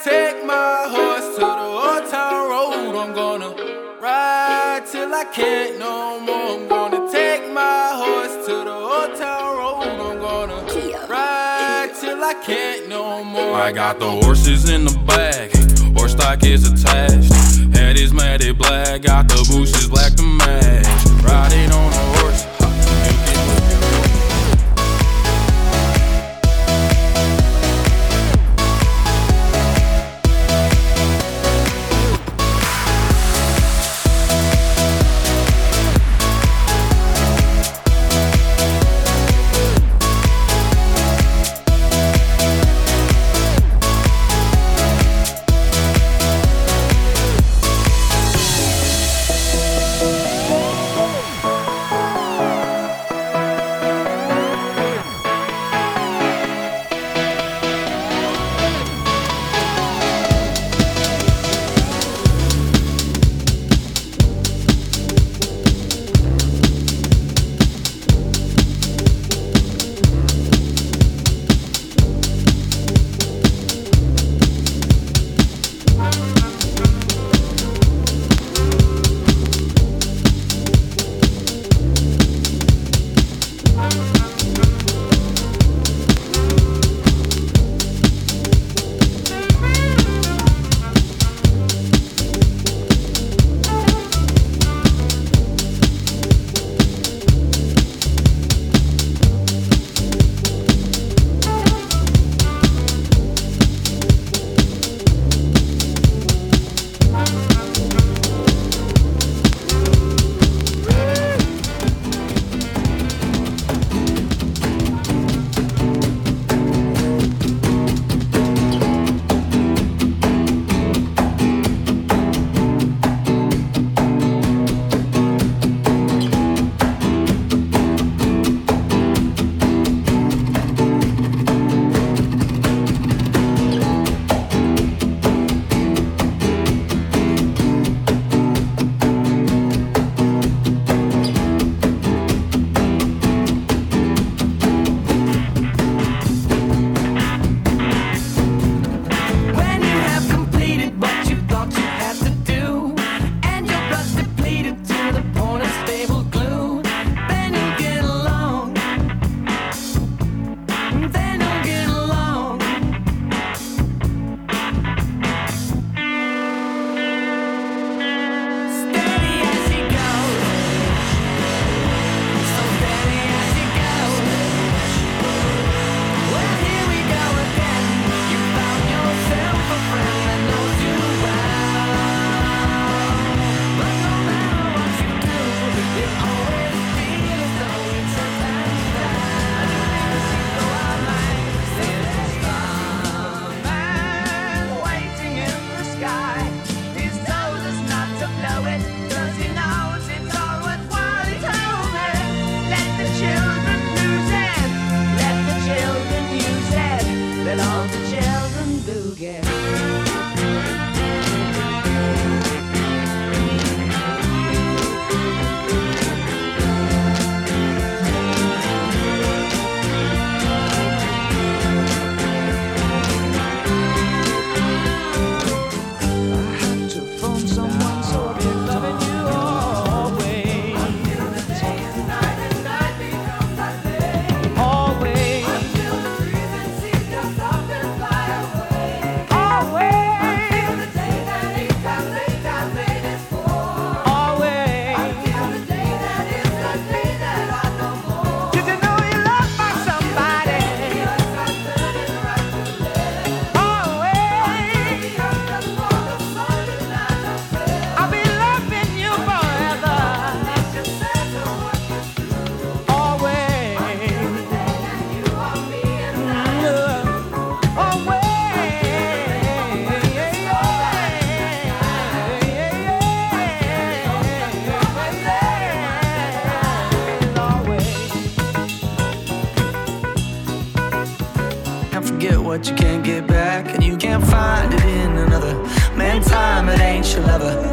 take my horse to the old town road. I'm gonna ride till I can't no more. I'm gonna take my horse to the old town road. I'm gonna ride till I can't no more. I got the horses in the bag, horse stock is attached. Head is matted black, got the bushes black to match. Riding on a horse. what you can't get back, and you can't find it in another man. Time, it ain't your lover.